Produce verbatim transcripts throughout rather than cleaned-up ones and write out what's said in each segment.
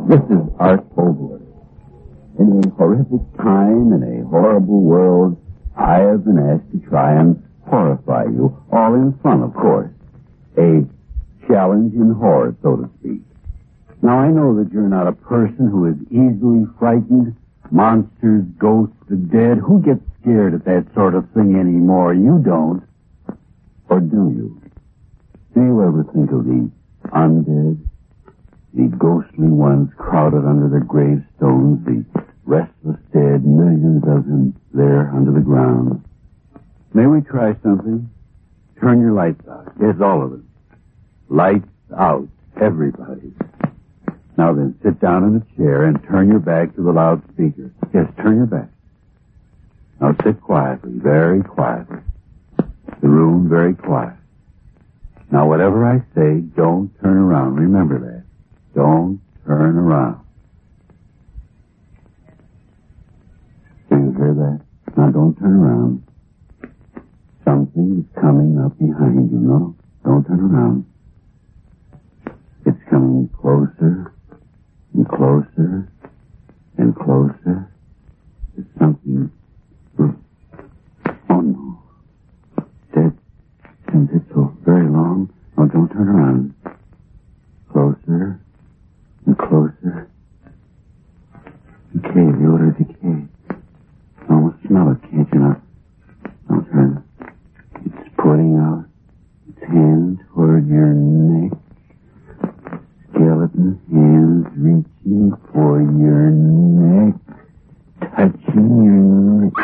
This is Art Vogler. In a horrific time, in a horrible world, I have been asked to try and horrify you, all in fun, of course. A challenge in horror, so to speak. Now, I know that you're not a person who is easily frightened. Monsters, ghosts, the dead. Who gets scared at that sort of thing anymore? You don't. Or do you? Do you ever think of the undead? The ghostly ones crowded under their gravestones, the restless dead, millions of them there under the ground. May we try something? Turn your lights out. Yes, all of them. Lights out, everybody. Now then, sit down in a chair and turn your back to the loudspeaker. Yes, turn your back. Now sit quietly, very quietly. The room very quiet. Now whatever I say, don't turn around. Remember that. Don't turn around. Do you hear that? Now don't turn around. Something is coming up behind you. No, don't turn around. It's coming closer and closer and closer. It's something. Oh no. Dead. Since it's so very long. Oh, don't turn around. Closer and closer. Decay, the odor of decay. I almost smell it, can't you now? Don't turn. It's putting out its hand toward your neck. Skeleton hands reaching for your neck. Touching your neck.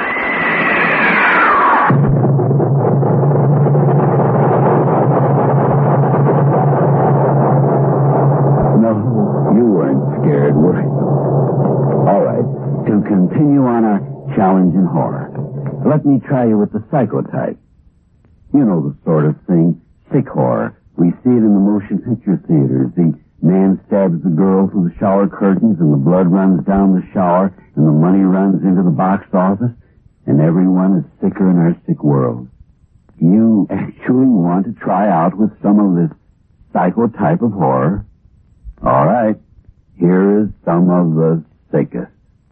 No, you weren't scared, were you? All right, to continue on our challenge in horror, let me try you with the psychotype. You know the sort of thing, sick horror. We see it in the motion picture theaters. The man stabs the girl through the shower curtains, and the blood runs down the shower, and the money runs into the box office, and everyone is sicker in our sick world. You actually want to try out with some of this psychotype of horror? All right, here is some of the sickest.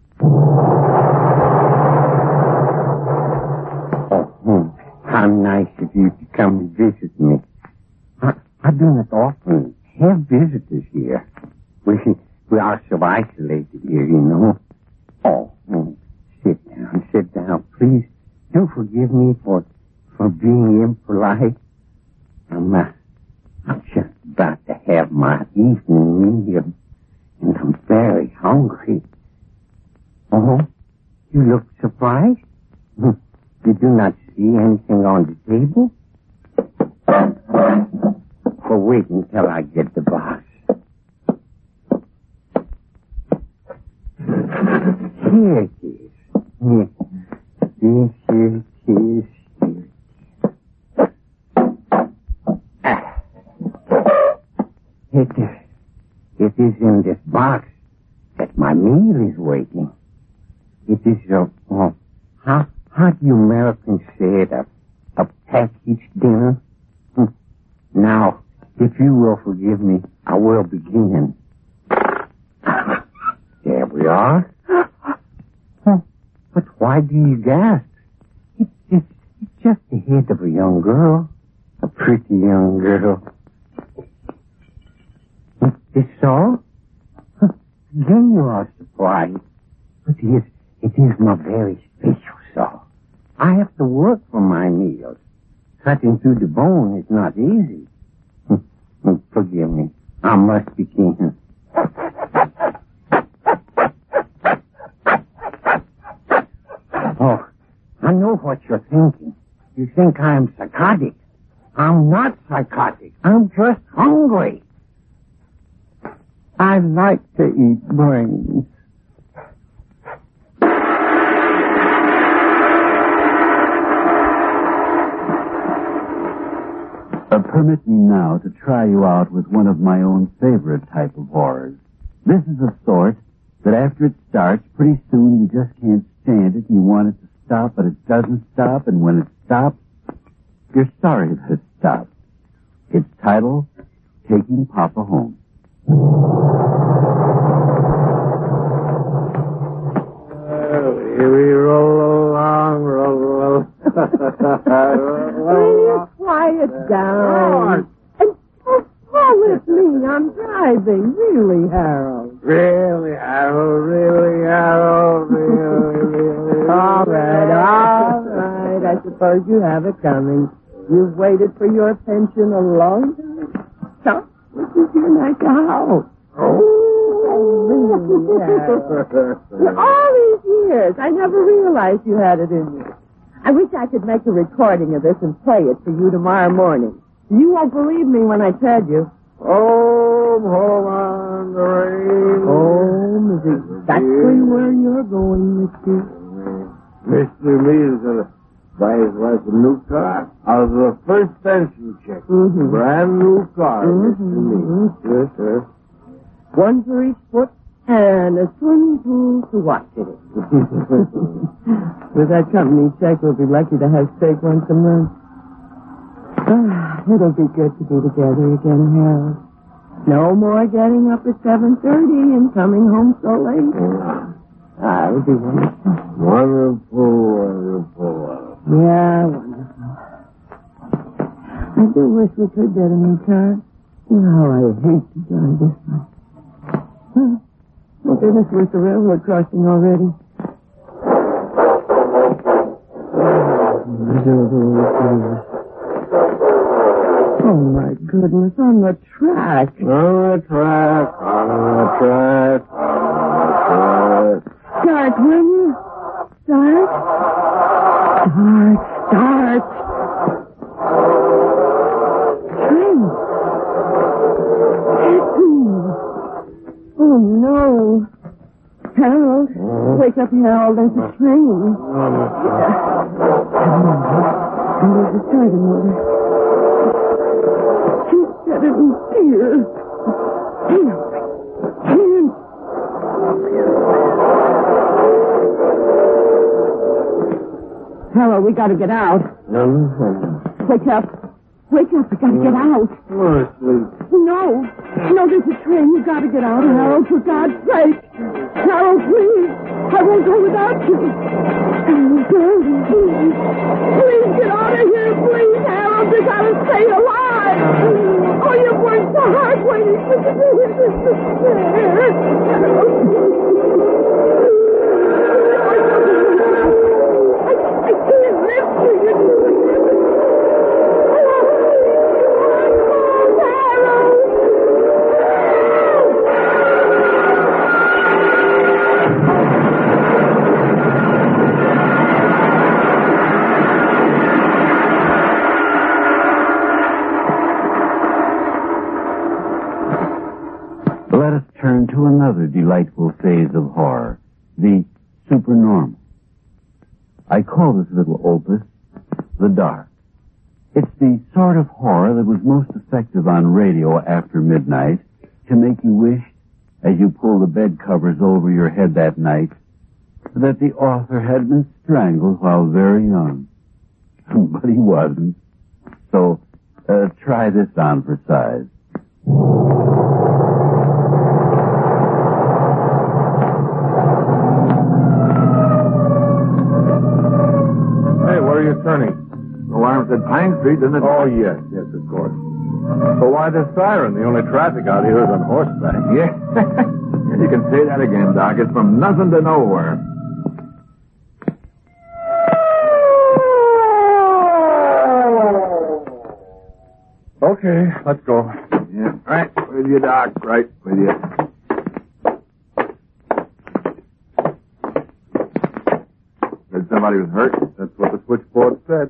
Oh, how nice of you to come and visit me. I, I do not often have visitors here. We we are so isolated here, you know. Oh, mm, sit down, sit down, please. Do forgive me for for being impolite. I'm uh, I'm just about to have my evening meal, and I'm very hungry. Oh, you look surprised? Did you not see anything on the table? Well, wait until I get the box. Here it is. Here. Yes, here it is. Here it is. Ah. It is. It is in this box that my meal is waiting. It is a, oh, how, how do you Americans say it, a, a packaged dinner? Hmm. Now, if you will forgive me, I will begin. There we are. But why do you gasp? It, it, it's just the head of a young girl. A pretty young girl. Is so? Then you are surprised. But it is, it is my very special saw. I have to work for my meals. Cutting through the bone is not easy. Forgive me. I must begin. Oh, I know what you're thinking. You think I'm psychotic. I'm not psychotic. I'm just hungry. I like to eat brains. Uh, permit me now to try you out with one of my own favorite type of horrors. This is a sort that after it starts, pretty soon you just can't stand it. You want it to stop, but it doesn't stop, and when it stops, you're sorry that it stopped. Its title, Taking Papa Home. really, Harold. Really, Harold, really, Harold, really, really. All right, all right. I suppose you have it coming. You've waited for your pension a long time. So, this is your night to howl. Oh. Really, Harold. All these years, I never realized you had it in you. I wish I could make a recording of this and play it for you tomorrow morning. You won't believe me when I tell you. Home, home on the range. Home is exactly where you're going, mister. Mister Mead's going to buy his wife a new car out of the first pension check. Mm-hmm. Brand new car, Mm-hmm. Mister Mead. Yes, sir. One for each foot and a swimming pool to watch it in. With that company check, we'll be lucky to have steak once a month. Ah, it'll be good to be together again, Harold. No more getting up at seven thirty and coming home so late. Ah, it'll be wonderful. Wonderful, wonderful. Yeah, wonderful. I do wish we could get a new car. Oh, I hate to drive this one. Huh. Oh, goodness, we're at the railroad crossing already. Oh, my goodness, on the track. On the track, on the track, on the track. Start, will you? Start. Start, start. Train. Oh, no. Harold, Mm-hmm. wake up, Harold. There's a train. And there's a starter motor. She's got it in gear. Can't. Harold, we gotta get out. Mm-hmm. Wake up. Wake up. We gotta get out. We're asleep. No. No, there's a train. You gotta get out, Harold, for God's sake. Harold, please. I won't go without you. Harold, darling, please. Please get out of here, please, Harold. You gotta stay alive. Oh, you've worked so hard waiting for you to hear this despair. I, I can't live for you. Let us turn to another delightful phase of horror, the supernormal. I call this little opus The Dark. It's the sort of horror that was most effective on radio after midnight to make you wish, as you pull the bed covers over your head that night, that the author had been strangled while very young. But he wasn't. So, uh, try this on for size. Turning. The alarm said Pine Street, didn't it? Oh, yes, yes, of course. So why the siren? The only traffic out here is on horseback. Yeah. You can say that again, Doc. It's from nothing to nowhere. Okay, let's go. Yeah, right with you, Doc. Right with you. Said somebody was hurt. That's what the switchboard said.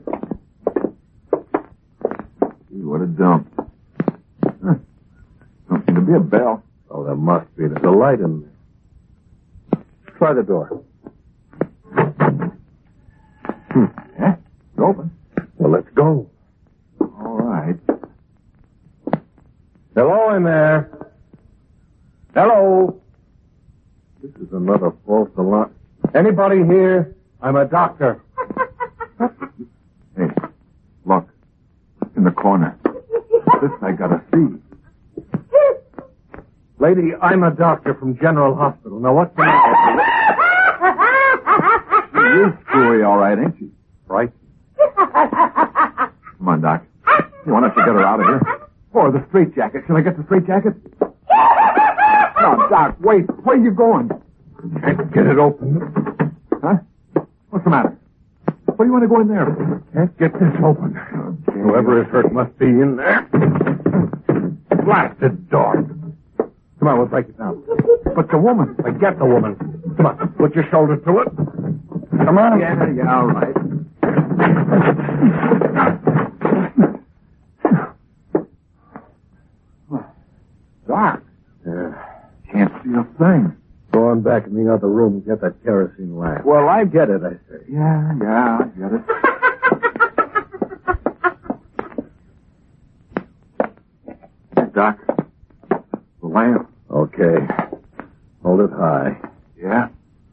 Gee, what a dump. Huh. Don't seem to be a bell. Oh, there must be. There's a light in there. Try the door. Hmm. Yeah, it's open. Well, let's go. All right. Hello in there. Hello. This is another false alarm. Anybody here? I'm a doctor. Hey, look. In the corner. This I gotta see. Lady, I'm a doctor from General Hospital. Now, what's the matter? She is screwy, all right, ain't she? Right. Come on, Doc. You want us to get her out of here? Or the straitjacket. Shall I get the straitjacket? Doc, wait. Where are you going? Can't get it open. Huh? What's the matter? What do you want to go in there for? Can't get this open. Okay. Whoever is hurt must be in there. Blasted dog. Come on, we'll break it down. But the woman. Forget the woman. Come on, put your shoulder to it. Come on. Yeah, yeah, all right. Doc. Yeah. Can't see a thing. Go on back in the other room and get that kerosene lamp. Well, I Get it, I say. Yeah, yeah, I get it. Doc, the lamp. Okay. Hold it high. Yeah.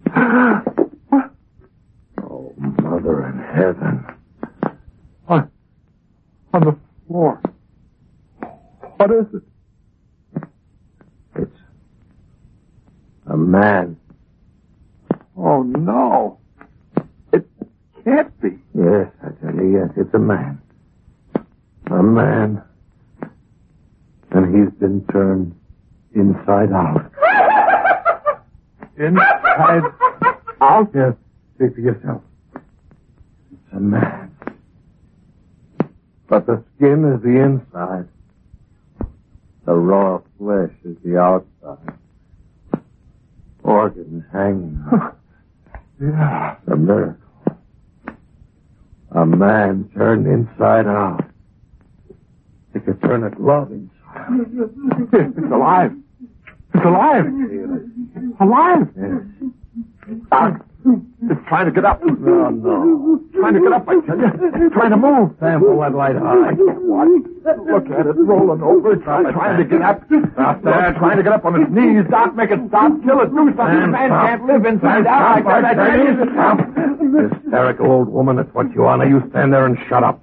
Oh, Mother in heaven. On, on the floor. What is it? It's a man. Oh, no. It can't be. Yes, I tell you, yes, it's a man. A man. And he's been turned inside out. Inside out? Yes, see for yourself. It's a man. But the skin is the inside. The raw flesh is the outside. Organs hanging. Yeah. A miracle. A man turned inside out. He could turn a glove inside. It's alive. It's alive. Alive. Yes. Doc, it's trying to get up. No, no. Trying to get up, I tell you. It's trying to move. Sam, pull that light high. What? Look at it rolling over. It's trying, trying to get up. Stop there. Trying to get up on its knees. Doc, make it stop. Kill it. Do something. Sam, The man stop. can't live inside out like that. I tell you. Stop. Hysterical old woman, that's what you are. Now you stand there and shut up.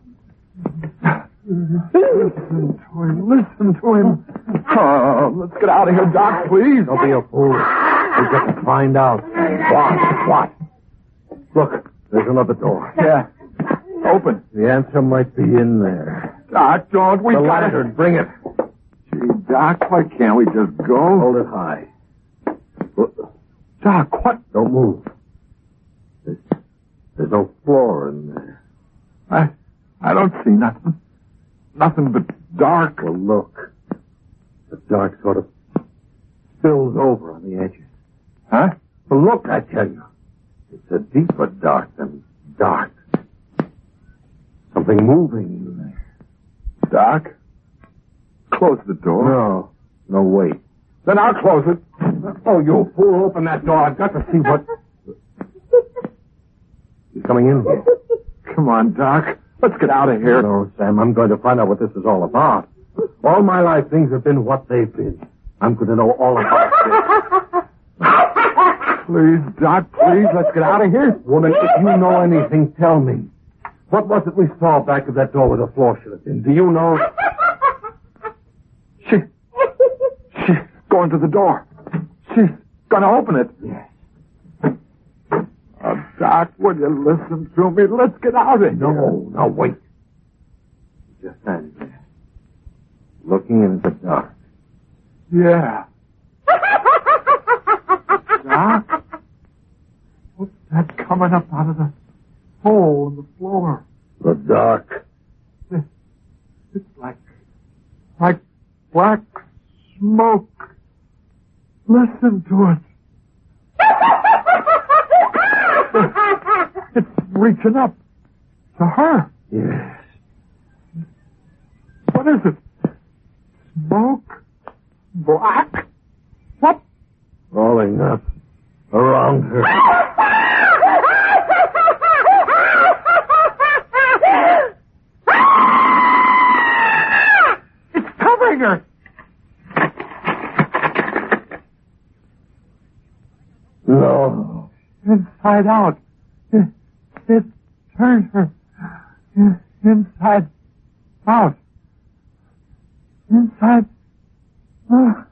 Listen to him. Listen to him. Oh, let's get out of here, Doc, please. Don't be a fool. We've got to find out. What? What? Look, there's another door. Yeah. Open. The answer might be in there. Doc, don't. We The got lantern, bring it. Gee, Doc, why can't we just go? Hold it high. Look, Doc, what? don't move. There's, there's no floor in there. I, I don't see nothing. Nothing but dark. Well, look. The dark sort of spills over on the edges. Huh? Well, look, I tell you. It's a deeper dark than dark. Something moving in there. Doc, close the door. No. No, wait. Then I'll close it. Oh, you fool, open that door. I've got to see what... He's coming in here. Come on, Doc. Let's get out of here. No, Sam, I'm going to find out what this is all about. All my life, things have been what they've been. I'm going to know all about this. Please, Doc, please, let's get out of here. Woman, if you know anything, tell me. What was it we saw back of that door where the floor should have been? Do you know? She, she's going to the door. She's going to open it. Yes. Oh, Doc, will you listen to me? Let's get out of here. No, no, wait. Just standing there, looking into the dark. Yeah. Doc, what's that coming up out of the hole in the floor? The dark. It's like, like black smoke. Listen to it. It's reaching up to her. Yes. What is it? Smoke? Black? What? Rolling up around her. It's covering her. No. Inside out. It, it turned her inside out. Inside out.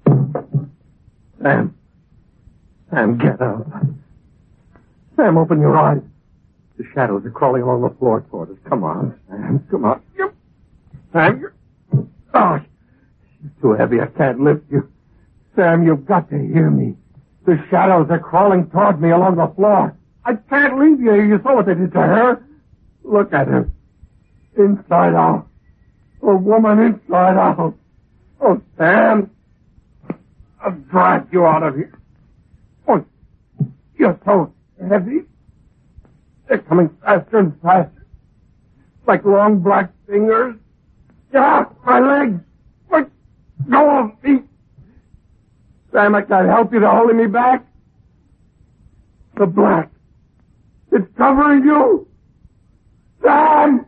Sam. Sam, get up. Sam, open your eyes. The shadows are crawling along the floor toward us. Come on, Sam. Come on. Sam, you're... Oh, she's too heavy. I can't lift you. Sam, you've got to hear me. The shadows are crawling toward me along the floor. I can't leave you. You saw what they did to her. Look at her. Inside out. A woman inside out. Oh, Sam. I'll drive you out of here. Oh, you're so heavy. They're coming faster and faster. Like long black fingers. Ah, my legs. Let go of me. Sam, I can't help you. They're holding me back. The black. It's covering you. Sam!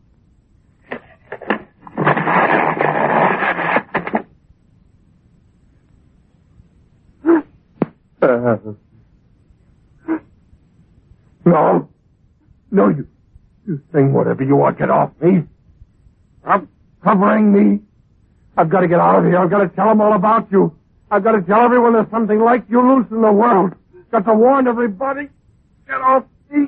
Uh, no. No, you, you sing whatever you want. Get off me. I'm covering me. I've got to get out of here. I've got to tell them all about you. I've got to tell everyone there's something like you loose in the world. Got to warn everybody. Get off me.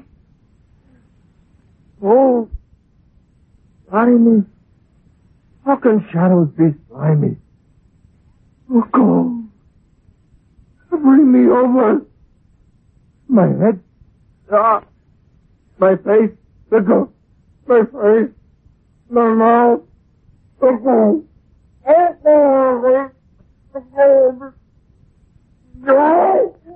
Oh, slimy. How can shadows be slimy? Oh, go. Bring me over. My head. Ah. My face. Look go. My face. My mouth. Look go. Oh, go. Go. Go.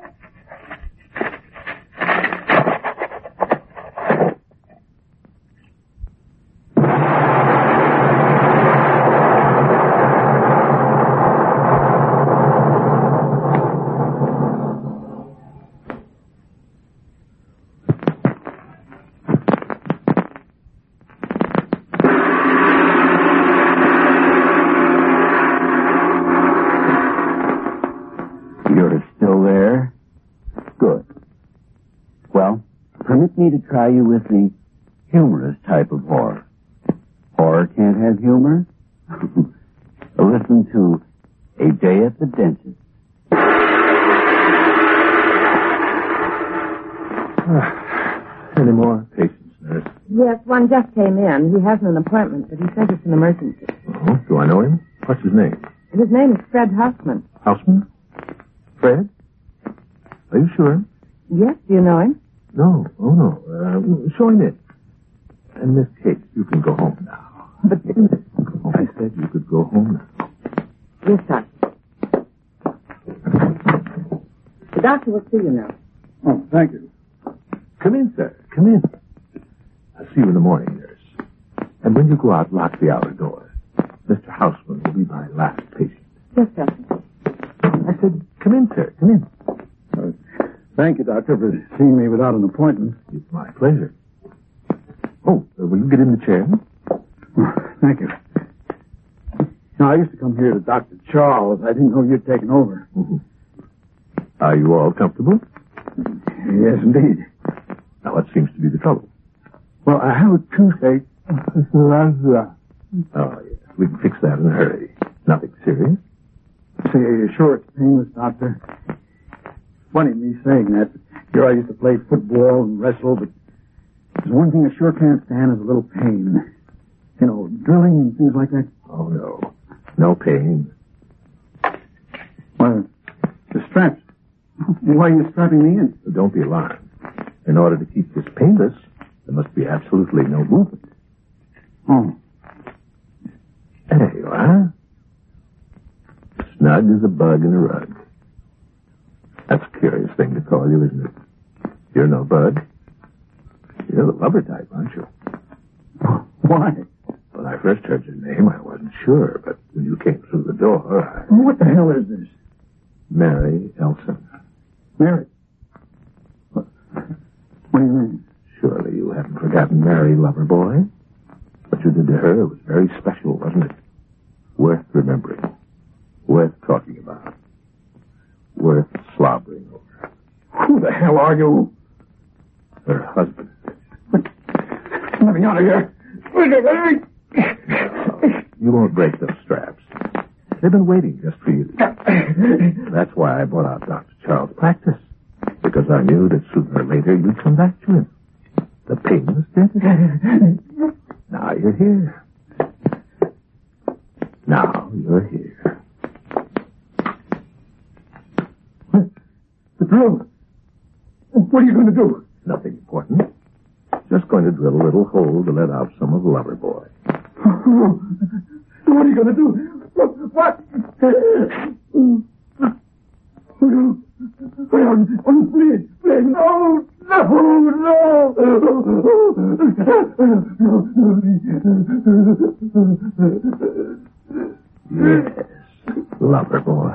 Permit me to try you with the humorous type of horror. Horror can't have humor? Listen to A Day at the Dentist. Any more patients, nurse? Yes, one just came in. He hasn't an appointment, but he says it's an emergency. Oh, do I know him? What's his name? His name is Fred Houseman. Houseman? Fred? Are you sure? Yes, do you know him? No, oh no. Uh, show him in. And Miss Kate, you can go home now. But I said you could go home now. Yes, doctor. The doctor will see you now. Oh, thank you. Come in, sir. Come in. I'll see you in the morning, nurse. And when you go out, lock the outer door. Mister Houseman will be my last patient. Yes, doctor. I said, come in, sir. Come in. Uh, thank you, doctor, for seeing me without an appointment. It's my pleasure. Oh, uh, will you get in the chair? Oh, thank you. Now, I used to come here to Doctor Charles. I didn't know you'd taken over. Mm-hmm. Are you all comfortable? Yes, indeed. Now, what seems to be the trouble? Well, I have a toothache. Oh, yes. We can fix that in a hurry. Nothing serious. Say, are you sure it's painless, doctor? Funny me saying that. Here I used to play football and wrestle, but there's one thing I sure can't stand is a little pain. You know, drilling and things like that. Oh, no. No pain. Well, the straps. Why are you strapping me in? So don't be alarmed. In order to keep this painless, there must be absolutely no movement. Oh. There you are. Snug as a bug in a rug. That's a curious thing to call you, isn't it? You're no bug. You're the lover type, aren't you? Why? When I first heard your name, I wasn't sure, but when you came through the door, I... What the hell is this? Mary Elson. Mary? What, what do you mean? Surely you haven't forgotten Mary, lover boy. What you did to her was very special, wasn't it? Worth remembering. Worth talking about. Worth slobbering over. Who the hell are you? Her husband. Let me out of here. You won't break those straps. They've been waiting just for you. That's why I bought out Doctor Charles' practice. Because I knew that sooner or later you'd come back to him. The pain was dead. Now you're here. Now you're here. Drill? What are you going to do? Nothing important. Just going to drill a little hole to let out some of Loverboy. What are you going to do? What? Oh, no. Oh, please, please, no, no, no. Yes, Loverboy.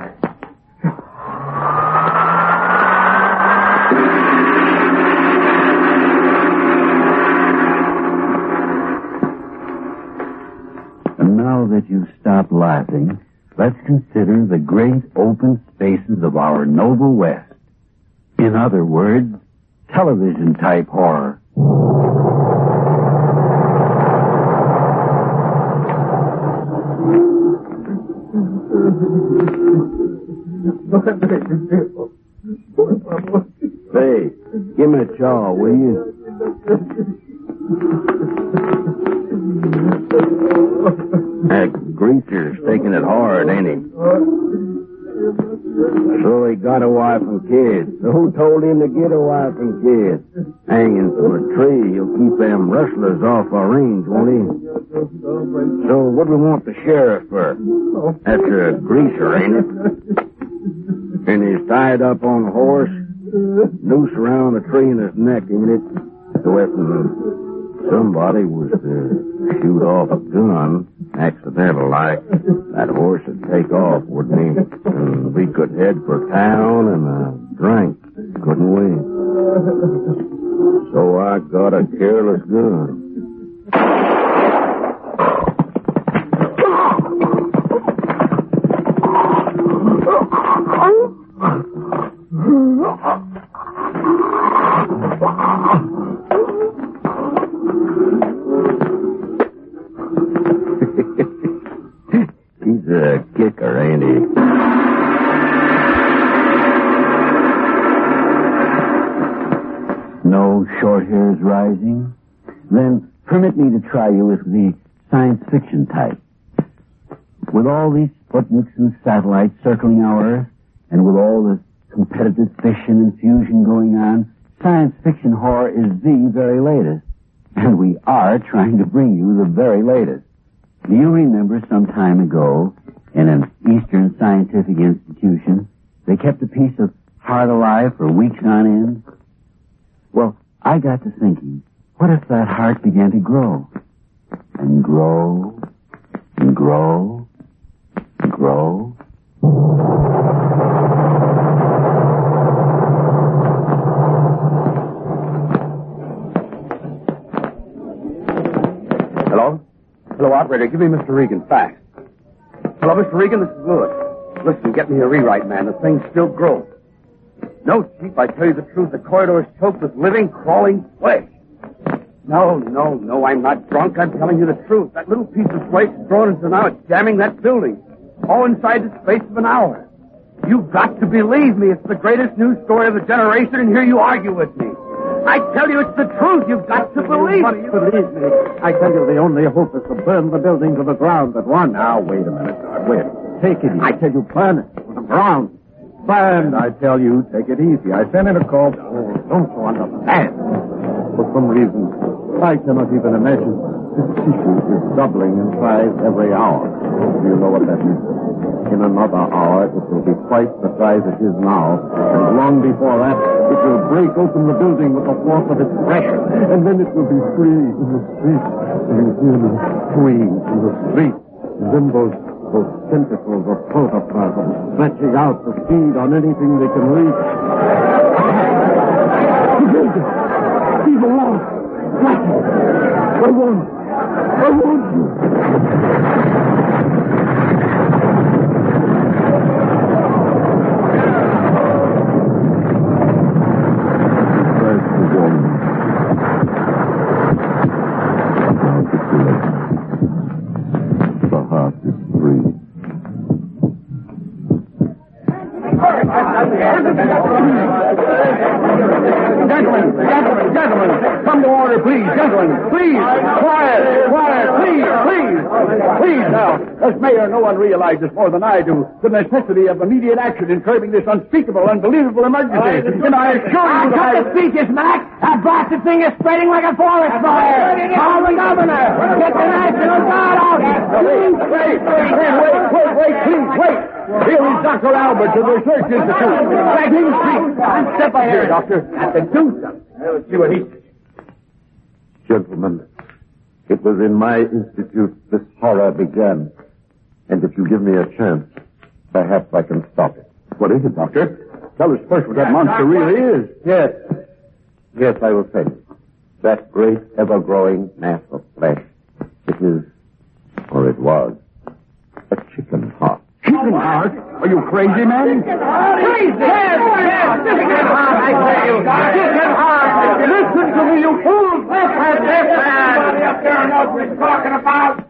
And now that you've stopped laughing, let's consider the great open spaces of our noble West. In other words, television-type horror. Say, give me a jaw, will you? That greaser's taking it hard, ain't he? So he got a wife and kids. So who told him to get a wife and kids? Hanging from a tree, he'll keep them rustlers off our range, won't he? So what do we want the sheriff for? After a greaser, ain't it? And he's tied up on a horse, noose around a tree in his neck, ain't it? So if somebody was to shoot off a gun, accidental like, that horse would take off, wouldn't he? And we could head for town and a drink, couldn't we? So I got a careless gun. He's a kicker, ain't he? No short hairs rising? Then permit me to try you with the science fiction type. With all these Sputniks and satellites circling our Earth, and with all this competitive fission and fusion going on, science fiction horror is the very latest. And we are trying to bring you the very latest. Do you remember some time ago, in an Eastern scientific institution, they kept a piece of heart alive for weeks on end? Well, I got to thinking, what if that heart began to grow? And grow, and grow, and grow? Hello? Hello, operator. Give me Mister Regan, fast. Hello, Mister Regan, this is Lewis. Listen, get me a rewrite, man. The thing's still growing. No, Chief, I tell you the truth. The corridor is choked with living, crawling flesh. No, no, no, I'm not drunk. I'm telling you the truth. That little piece of flesh is growing into now. It's jamming that building. All inside the space of an hour. You've got to believe me. It's the greatest news story of the generation, and here you argue with me. I tell you it's the truth. You've got to believe me. Believe me. I tell you the only hope is to burn the building to the ground at once. Now, wait a minute, Doc. Wait. Take it easy. I tell you, burn it to the ground. Burn. I tell you, take it easy. I sent in a call. Oh, don't you understand? For some reason, I cannot even imagine. This tissue is doubling in size every hour. Do you know what that means? In another hour, it will be twice the size it is now. And long before that, it will break open the building with the force of its pressure. And then it will be free in the streets. You hear me? Free in the streets. And then those, those tentacles of protoplasm stretching out to feed on anything they can reach. The building! He's alive! Blackie! I want it! I want you! Gentlemen, gentlemen, Gentlemen, come to order, please. Gentlemen, please. Quiet, quiet, please, please. Please now. As mayor, no one realizes more than I do the necessity of immediate action in curbing this unspeakable, unbelievable emergency. And I assure you that I... Cut the speeches, Mac. That blasted thing is spreading like a forest fire. Call the governor. Get the National Guard out. Wait, wait, wait, wait, wait, please, wait. Here is Doctor Albert of the Research Institute. Let him speak. Step by here, Doctor. Have to do something. Let's see what he says. Gentlemen, it was in my institute this horror began. And if you give me a chance, perhaps I can stop it. What is it, Doctor? Tell us first what that monster really is. Yes. Yes, I will tell you. That great, ever-growing mass of flesh. It is, or it was, a chicken heart. Chicken heart? Are you crazy, man? Crazy? Yes, yes. Chicken heart, I tell you. Chicken heart. Listen to me, you fools. Listen, listen. Somebody up there knows what he's talking about.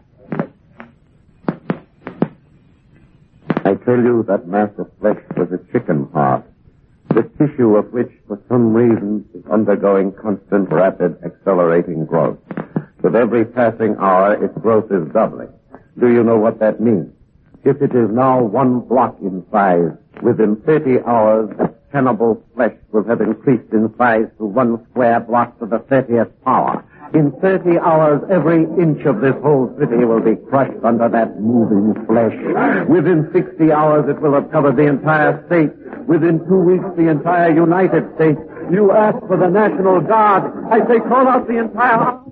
I tell you that mass of flesh was a chicken heart, the tissue of which, for some reason, is undergoing constant, rapid, accelerating growth. With every passing hour, its growth is doubling. Do you know what that means? If it is now one block in size, within thirty hours, cannibal flesh will have increased in size to one square block to the thirtieth power. In thirty hours, every inch of this whole city will be crushed under that moving flesh. Within sixty hours, it will have covered the entire state. Within two weeks, the entire United States. You ask for the National Guard. I say call out the entire...